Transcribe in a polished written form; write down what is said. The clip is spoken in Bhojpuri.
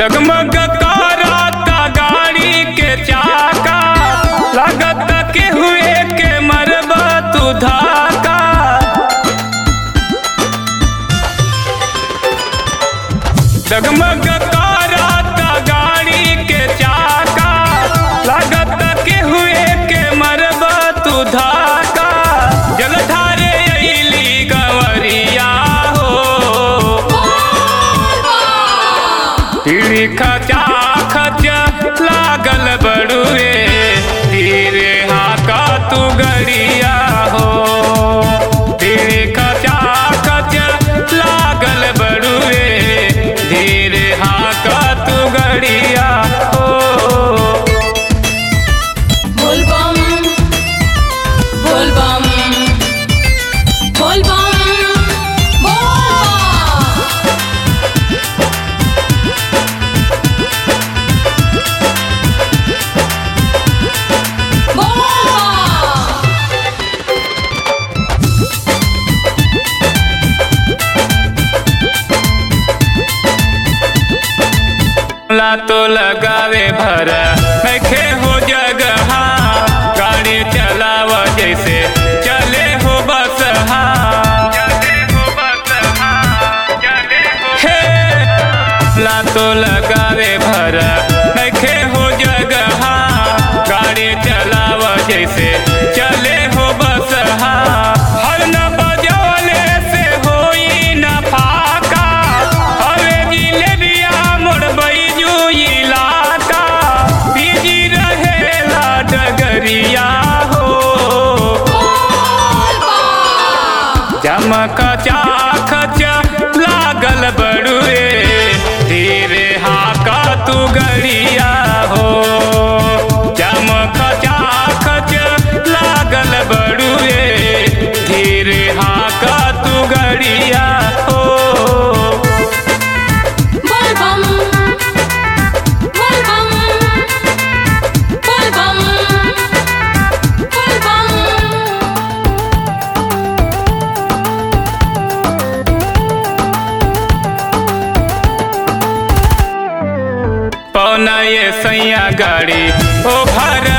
जगमग करता गाड़ी के चाका, लागत के हुए के मरबा तू धाका। जगमग करता गाड़ी के चाका, लागत के हुए के मरबा तू धाका। जलधारे अइली गंवरिया हो, पीड़ी खचा खच लागल बड़ुए, धीरे हाका तू गड़िया हो। पीड़ी खचा खच लागल बड़ुए, धीरे हाका तू गड़िया हो। बोल बम बोल बम बोल बम ला तो लगावे भरा नखे हो जगह, गाड़ी चलाव जैसे चले हो बस। हे ला तो लगावे भरा नखे हो जगह, गाड़ी चलाव जैसे चले हो बस। हर न बजौले से होई न फाका, हवे जिलेबिया मोड़ बैजू इलाका। बिजी रहेला डगरिया हो, चमक चाखच लागल बड़ुए, धीरे हाका तू गड़िया हो। चमक चाखच लागल बड़ुए, धीरे हाका तू गड़िया हो। बोल बम बोल बम बोल बम बोल बम। पौना ये सैया गाड़ी ओ भर